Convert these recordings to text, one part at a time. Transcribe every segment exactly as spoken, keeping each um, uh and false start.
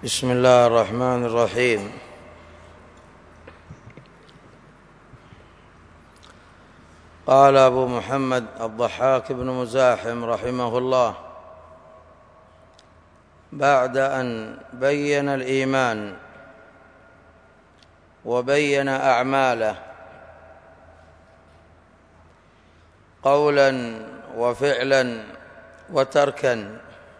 بسم الله الرحمن الرحيم. قال أبو محمد الضحاك بن مزاحم رحمه الله: بعد أن بين الإيمان وبين أعماله قولا وفعلا وتركا،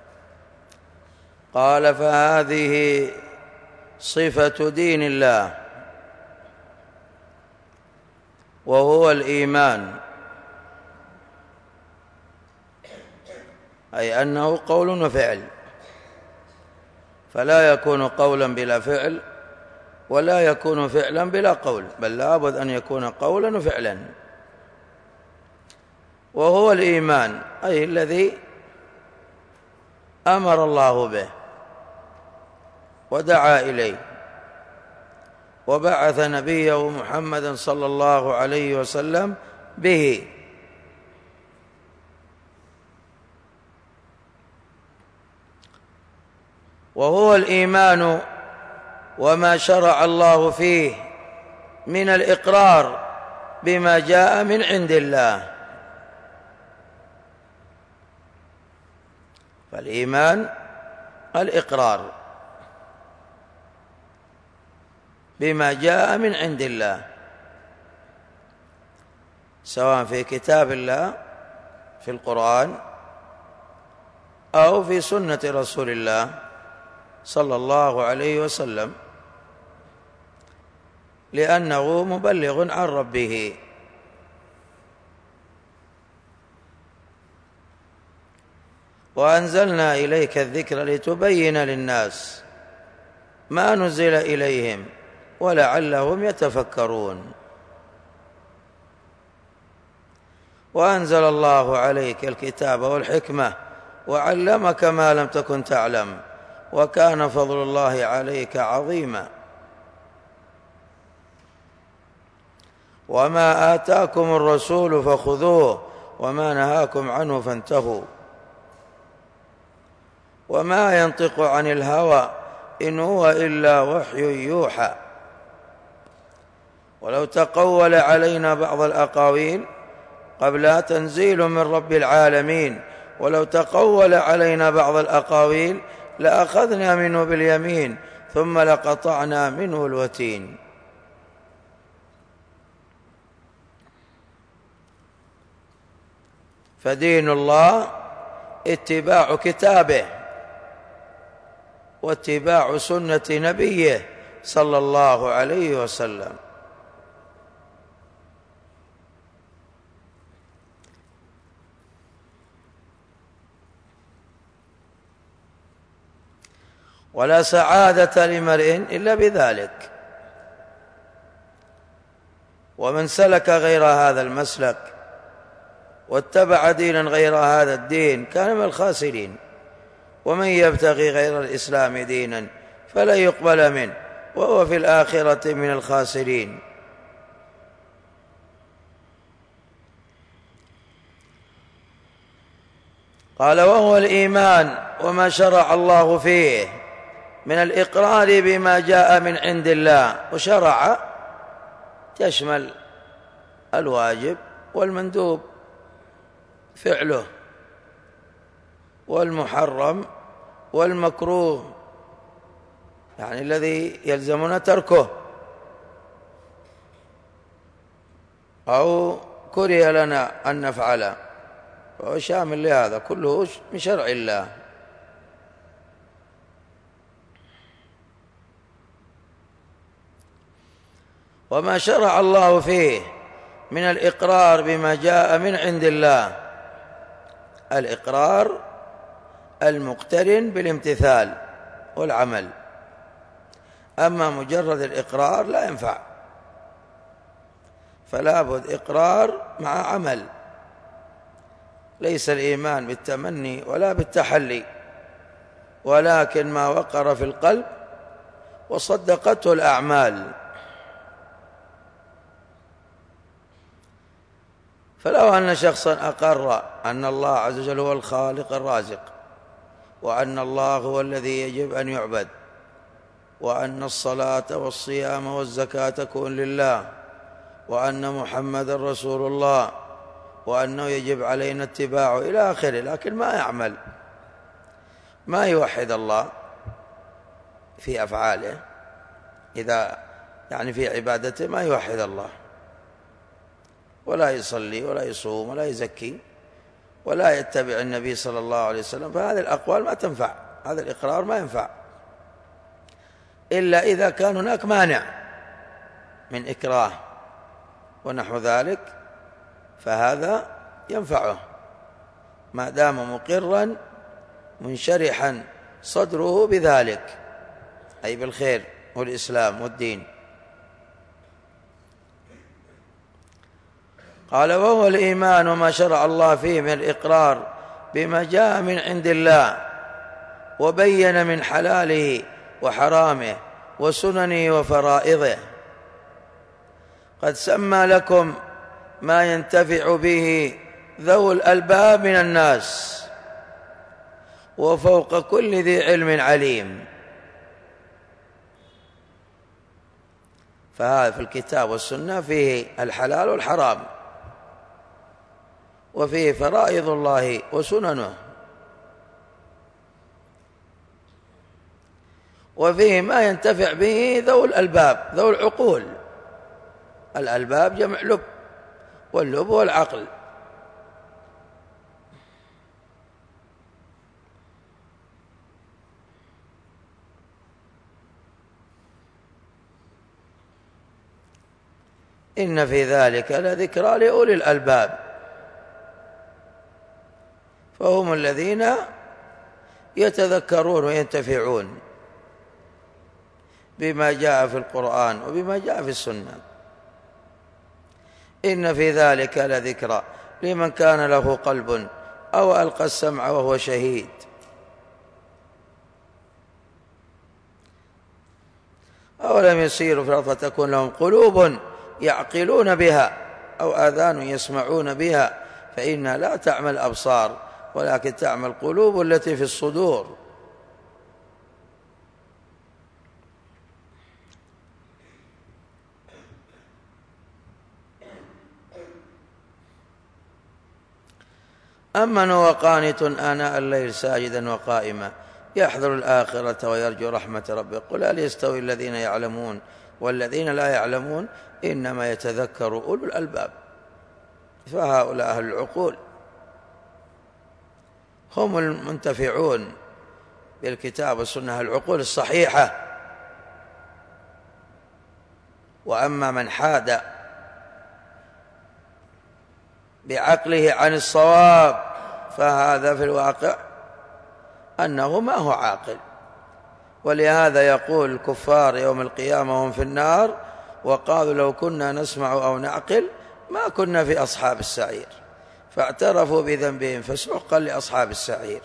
قال: فهذه صفة دين الله وهو الإيمان، أي أنه قول وفعل، فلا يكون قولا بلا فعل ولا يكون فعلا بلا قول، بل لابد أن يكون قولا وفعلا. وهو الإيمان أي الذي أمر الله به ودعا إليه وبعث نبيه محمدا صلى الله عليه وسلم به. وهو الإيمان وما شرع الله فيه من الإقرار بما جاء من عند الله. فالإيمان الإقرار بما جاء من عند الله، سواء في كتاب الله في القرآن أو في سنة رسول الله صلى الله عليه وسلم، لأنه مبلغ عن ربه. وأنزلنا إليك الذكر لتبين للناس ما نزل إليهم ولعلهم يتفكرون. وأنزل الله عليك الكتاب والحكمة وعلمك ما لم تكن تعلم وكان فضل الله عليك عظيما. وما آتاكم الرسول فخذوه وما نهاكم عنه فانتهوا. وما ينطق عن الهوى إن هو إلا وحي يوحى. ولو تقول علينا بعض الأقاويل قبلها تنزيل من رب العالمين، ولو تقول علينا بعض الأقاويل لأخذنا منه باليمين ثم لقطعنا منه الوتين. فدين الله اتباع كتابه واتباع سنة نبيه صلى الله عليه وسلم. ولا سعادة لمرء إلا بذلك. ومن سلك غير هذا المسلك واتبع دينا غير هذا الدين كان من الخاسرين. ومن يبتغي غير الإسلام دينا فلا يقبل منه وهو في الآخرة من الخاسرين. قال: وهو الإيمان وما شرع الله فيه من الإقرار بما جاء من عند الله. وشرع تشمل الواجب والمندوب فعله والمحرم والمكروه، يعني الذي يلزمنا تركه أو كره لنا أن نفعله، وهو شامل لهذا كله من شرع الله. وما شرع الله فيه من الإقرار بما جاء من عند الله، الإقرار المقترن بالامتثال والعمل. أما مجرد الإقرار لا ينفع، فلا بد إقرار مع عمل. ليس الإيمان بالتمني ولا بالتحلي، ولكن ما وقر في القلب وصدقته الأعمال. فلو أن شخصا أقر أن الله عز وجل هو الخالق الرازق وأن الله هو الذي يجب أن يعبد وأن الصلاة والصيام والزكاة كن لله، وأن محمدا رسول الله، وأنه يجب علينا اتباعه إلى آخره، لكن ما يعمل، ما يوحد الله في أفعاله، إذا يعني في عبادته ما يوحد الله، ولا يصلي ولا يصوم ولا يزكي ولا يتبع النبي صلى الله عليه وسلم، فهذه الأقوال ما تنفع، هذا الإقرار ما ينفع إلا إذا كان هناك مانع من إكراه ونحو ذلك، فهذا ينفعه ما دام مقرا منشرحا صدره بذلك، أي بالخير والإسلام والدين. قال: وهو الإيمان وما شرع الله فيه من الإقرار بما جاء من عند الله وبين من حلاله وحرامه وسننه وفرائضه. قد سمى لكم ما ينتفع به ذو الألباب من الناس، وفوق كل ذي علم عليم. فهذا في الكتاب والسنة فيه الحلال والحرام، وفيه فرائض الله وسننه، وفيه ما ينتفع به ذو الألباب، ذو العقول. الألباب جمع لب، واللب هو العقل. إن في ذلك لذكرى لأولي الألباب، فهم الذين يتذكرون وينتفعون بما جاء في القرآن وبما جاء في السنة. إن في ذلك لذكرى لمن كان له قلب أو ألقى السمع وهو شهيد. أولم يسيروا في الأرض فتكون لهم قلوب يعقلون بها أو آذان يسمعون بها، فإنها لا تعمى الأبصار ولكن تعمى القلوب التي في الصدور. أمن هو قانت آناء الليل ساجدا وقائما يحذر الآخرة ويرجو رحمة ربه. قل هل يستوي الذين يعلمون والذين لا يعلمون إنما يتذكر أولو الألباب. فهؤلاء أهل العقول هم المنتفعون بالكتاب والسنة، العقول الصحيحة. وأما من حاد بعقله عن الصواب فهذا في الواقع أنه ما هو عاقل. ولهذا يقول الكفار يوم القيامة هم في النار وقالوا لو كنا نسمع أو نعقل ما كنا في أصحاب السعير، فاعترفوا بذنبهم فسحقا لأصحاب السعير.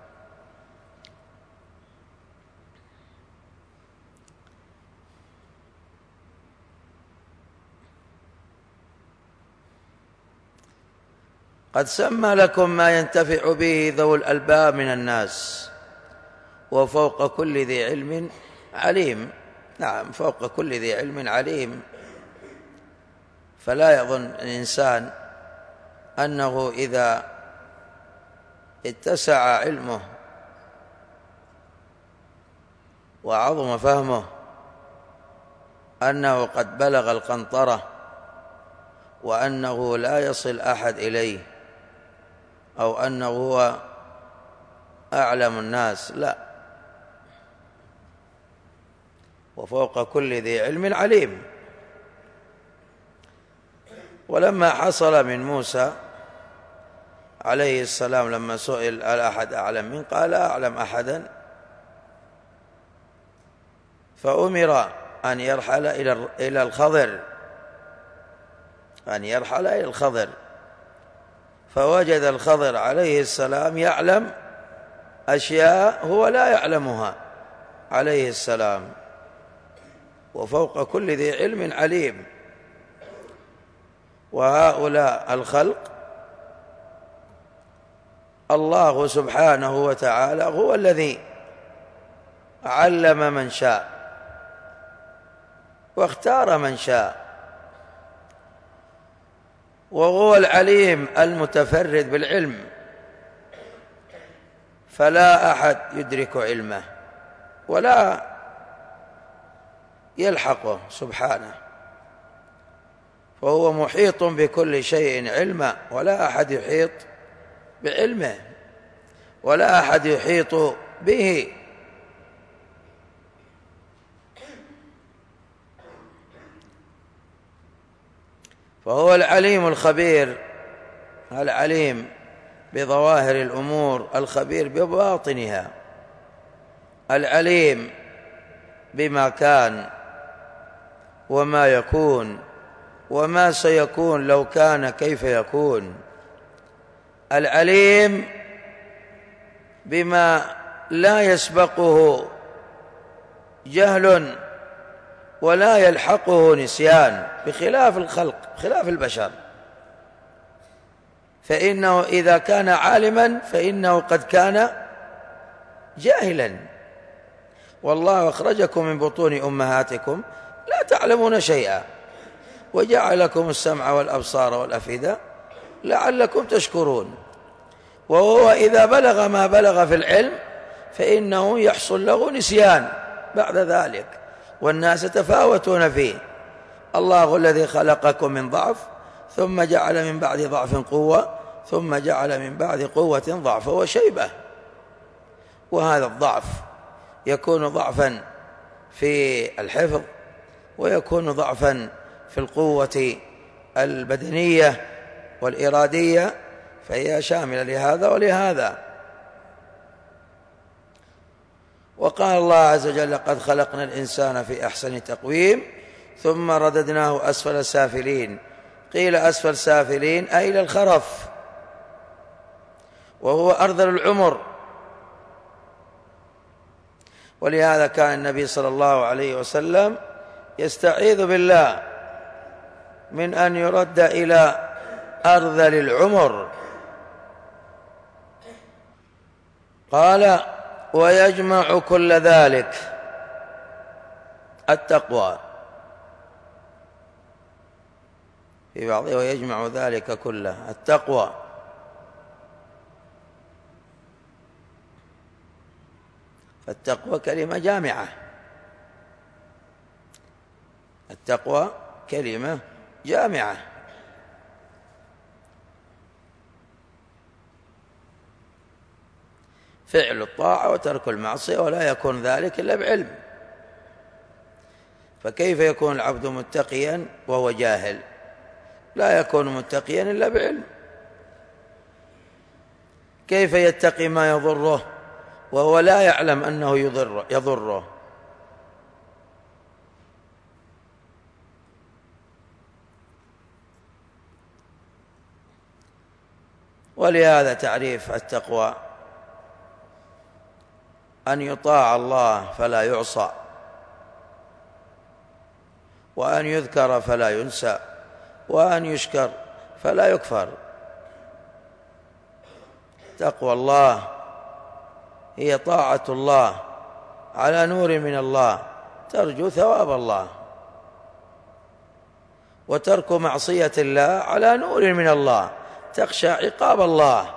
قد سمى لكم ما ينتفع به ذو الألباب من الناس، وفوق كل ذي علم عليم. نعم، فوق كل ذي علم عليم. فلا يظن الإنسان أنه إذا اتسع علمه وعظم فهمه أنه قد بلغ القنطرة وأنه لا يصل أحد إليه، أو أنه هو أعلم الناس. لا، وفوق كل ذي علم عليم. ولما حصل من موسى عليه السلام لما سئل هل أحد أعلم منه قال لا أعلم أحدا، فأمر أن يرحل إلى الخضر، أن يرحل إلى الخضر، فوجد الخضر عليه السلام يعلم أشياء هو لا يعلمها عليه السلام. وفوق كل ذي علم عليم. وهؤلاء الخلق الله سبحانه وتعالى هو الذي علم من شاء واختار من شاء. وهو العليم المتفرد بالعلم، فلا أحد يدرك علمه ولا يلحقه سبحانه، فهو محيط بكل شيء علما، ولا أحد يحيط بعلمه ولا أحد يحيط به. فهو العليم الخبير، العليم بظواهر الأمور، الخبير بباطنها، العليم بما كان وما يكون وما سيكون لو كان كيف يكون، العليم بما لا يسبقه جهل ولا يلحقه نسيان، بخلاف الخلق، بخلاف البشر، فإنه إذا كان عالما فإنه قد كان جاهلا. والله أخرجكم من بطون أمهاتكم لا تعلمون شيئا وجعلكم السمع والأبصار والأفئدة لعلكم تشكرون. وهو إذا بلغ ما بلغ في العلم فإنه يحصل له نسيان بعد ذلك، والناس يتفاوتون فيه. الله الذي خلقكم من ضعف ثم جعل من بعد ضعف قوة ثم جعل من بعد قوة ضعفا وشيبة. وهذا الضعف يكون ضعفا في الحفظ، ويكون ضعفا في القوة البدنية والإرادية، فهي شاملة لهذا ولهذا. وقال الله عز وجل: قد خلقنا الإنسان في أحسن تقويم ثم رددناه أسفل سافلين. قيل أسفل سافلين أي إلى الخرف، وهو أرذل العمر. ولهذا كان النبي صلى الله عليه وسلم يستعيذ بالله من أن يرد إلى أرذل العمر. قال: ويجمع كل ذلك التقوى، في بعضه ويجمع ذلك كله التقوى. فالتقوى كلمة جامعة، التقوى كلمة جامعة. فعل الطاعة وترك المعصية، ولا يكون ذلك إلا بعلم. فكيف يكون العبد متقيا وهو جاهل؟ لا يكون متقيا إلا بعلم. كيف يتقي ما يضره وهو لا يعلم أنه يضر يضره؟ ولهذا تعريف التقوى أن يطاع الله فلا يعصى، وأن يذكر فلا ينسى، وأن يشكر فلا يكفر. تقوى الله هي طاعة الله على نور من الله ترجو ثواب الله، وترك معصية الله على نور من الله تخشى عقاب الله.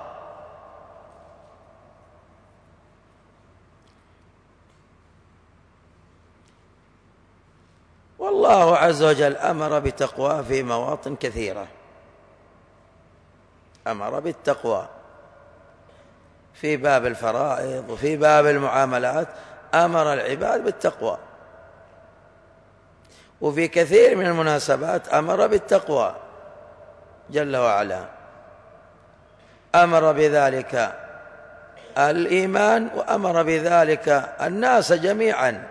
والله عز وجل أمر بتقوى في مواطن كثيرة، أمر بالتقوى في باب الفرائض وفي باب المعاملات، أمر العباد بالتقوى، وفي كثير من المناسبات أمر بالتقوى جل وعلا. أمر بذلك الإيمان وأمر بذلك الناس جميعا: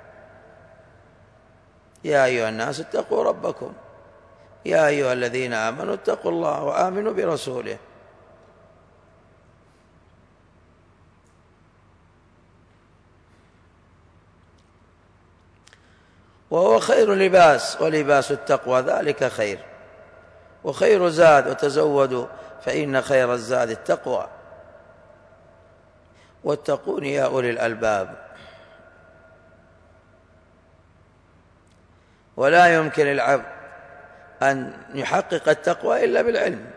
يا أيها الناس اتقوا ربكم، يا أيها الذين آمنوا اتقوا الله وآمنوا برسوله. وهو خير لباس، ولباس التقوى ذلك خير، وخير زاد وتزودوا فإن خير الزاد التقوى، واتقون يا أولي الألباب. ولا يمكن العبد أن يحقق التقوى إلا بالعلم.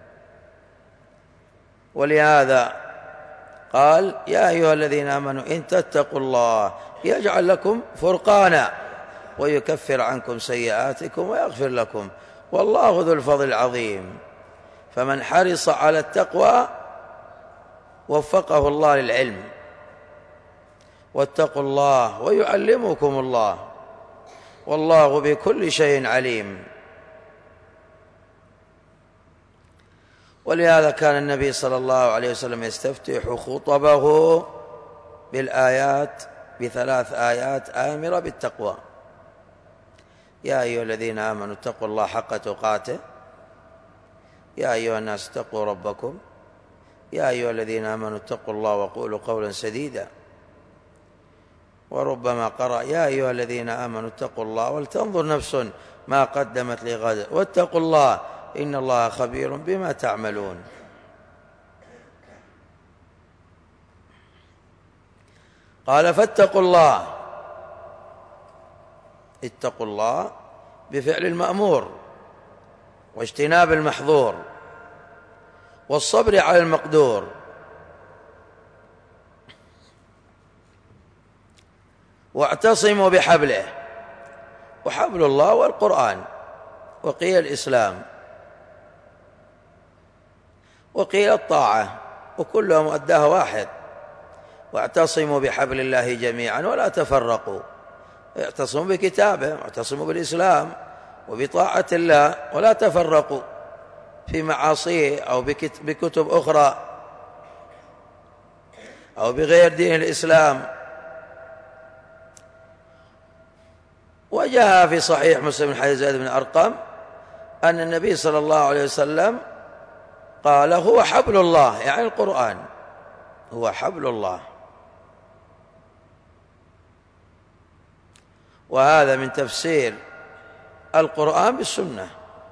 ولهذا قال يا أيها الذين آمنوا إن تتقوا الله يجعل لكم فرقانا ويكفر عنكم سيئاتكم ويغفر لكم والله ذو الفضل العظيم. فمن حرص على التقوى وفقه الله للعلم. واتقوا الله ويعلمكم الله والله بكل شيء عليم. ولهذا كان النبي صلى الله عليه وسلم يستفتح خطبه بالآيات بثلاث آيات آمرة بالتقوى: يا أيها الذين آمنوا اتقوا الله حق تقاته، يا أيها الناس اتقوا ربكم، يا أيها الذين آمنوا اتقوا الله وقولوا قولا سديدا. وربما قرأ يا أيها الذين آمنوا اتقوا الله ولتنظر نفس ما قدمت لغد واتقوا الله إن الله خبير بما تعملون. قال فاتقوا الله، اتقوا الله بفعل المأمور واجتناب المحظور والصبر على المقدور. واعتصموا بحبله، وحبل الله والقرآن، وقيل الإسلام، وقيل الطاعة، وكلها مؤداها واحد. واعتصموا بحبل الله جميعا ولا تفرقوا. اعتصموا بكتابه، واعتصموا بالإسلام وبطاعة الله، ولا تفرقوا في معاصيه أو بكتب أخرى أو بغير دين الإسلام. وجاء في صحيح مسلم من حديث زيد بن أرقم أن النبي صلى الله عليه وسلم قال هو حبل الله، يعني القرآن هو حبل الله. وهذا من تفسير القرآن بالسنة.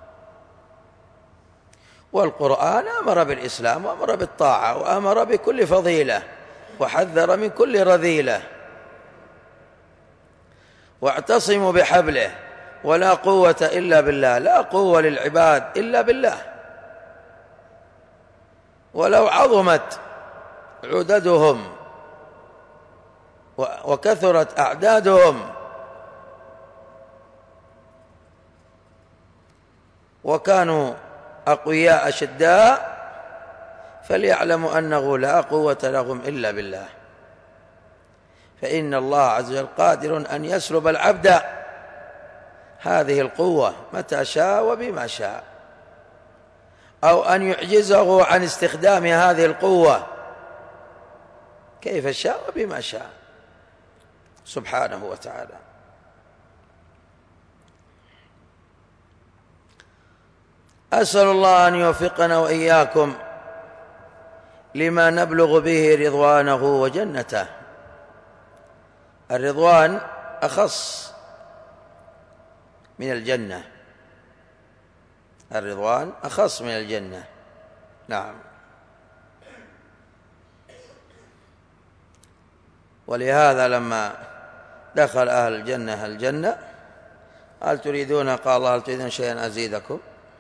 والقرآن أمر بالإسلام وأمر بالطاعة وأمر بكل فضيلة وحذر من كل رذيلة. واعتصموا بحبله ولا قوة إلا بالله، لا قوة للعباد إلا بالله. ولو عظمت عددهم وكثرت أعدادهم وكانوا أقوياء أشداء فليعلموا أنه لا قوة لهم إلا بالله. فإن الله عز وجل قادر أن يسلب العبد هذه القوة متى شاء وبما شاء، أو أن يعجزه عن استخدام هذه القوة كيف شاء وبما شاء سبحانه وتعالى. أسأل الله أن يوفقنا وإياكم لما نبلغ به رضوانه وجنته. الرضوان أخص من الجنة، الرضوان أخص من الجنة. نعم. ولهذا لما دخل أهل الجنة الجنة هل تريدون، قال الله هل تريدون شيئا أزيدكم؟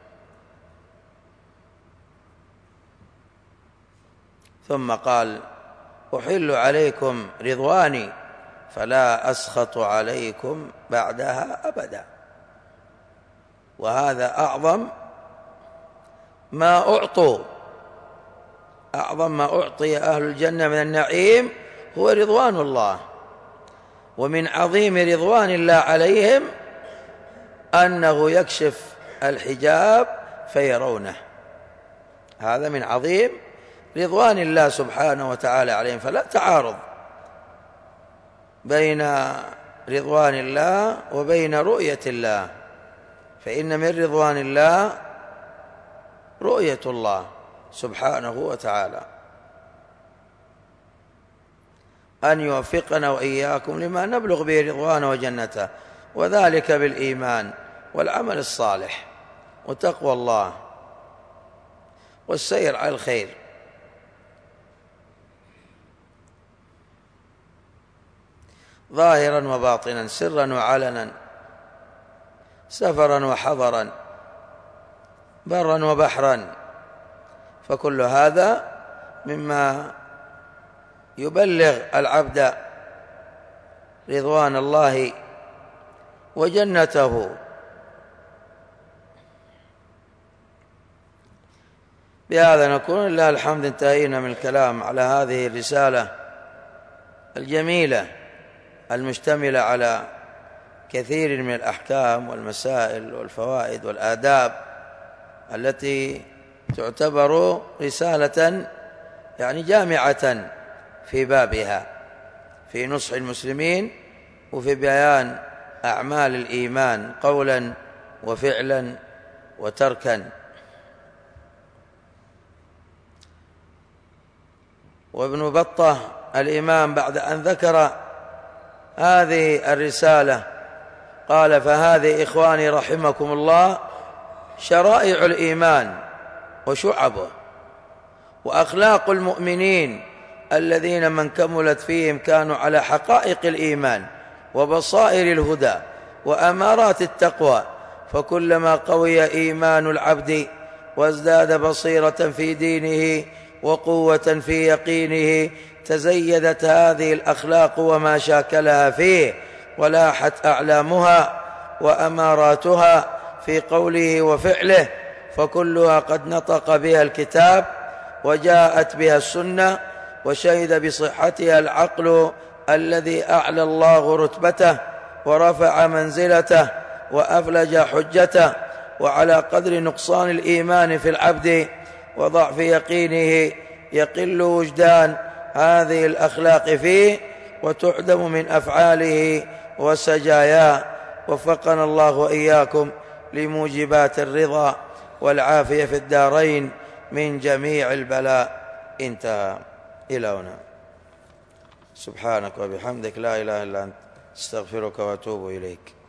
ثم قال أحل عليكم رضواني فلا أسخط عليكم بعدها أبدا. وهذا أعظم ما أعطوا، أعظم ما أعطي أهل الجنة من النعيم هو رضوان الله. ومن عظيم رضوان الله عليهم أنه يكشف الحجاب فيرونه. هذا من عظيم رضوان الله سبحانه وتعالى عليهم. فلا تعارض بين رضوان الله وبين رؤية الله، فإن من رضوان الله رؤية الله سبحانه وتعالى. أن يوفقنا وإياكم لما نبلغ به رضوانه وجنته، وذلك بالإيمان والعمل الصالح وتقوى الله والسير على الخير. ظاهرا وباطنا، سرا وعلنا، سفرا وحضرا، برا وبحرا، فكل هذا مما يبلغ العبد رضوان الله وجنته. بهذا نكون لله الحمد انتهينا من الكلام على هذه الرسالة الجميلة المشتملة على كثير من الأحكام والمسائل والفوائد والآداب التي تعتبر رسالة يعني جامعة في بابها، في نصح المسلمين وفي بيان أعمال الإيمان قولا وفعلا وتركا. وابن بطة الإمام بعد أن ذكر هذه الرسالة قال: فهذه إخواني رحمكم الله شرائع الإيمان وشعبه وأخلاق المؤمنين الذين من كملت فيهم كانوا على حقائق الإيمان وبصائر الهدى وأمارات التقوى، فكلما قوي إيمان العبد وازداد بصيرة في دينه وقوة في يقينه تزيدت هذه الأخلاق وما شاكلها فيه، ولاحت أعلامها وأماراتها في قوله وفعله، فكلها قد نطق بها الكتاب وجاءت بها السنة وشهد بصحتها العقل الذي أعلى الله رتبته ورفع منزلته وأفلج حجته. وعلى قدر نقصان الإيمان في العبد وضعف يقينه يقل وجدان هذه الأخلاق فيه وتعدم من أفعاله وسجاياه. وفقنا الله وإياكم لموجبات الرضا والعافية في الدارين من جميع البلاء. انتهى. إلى هنا. سبحانك وبحمدك لا إله إلا أنت استغفرك وأتوب إليك.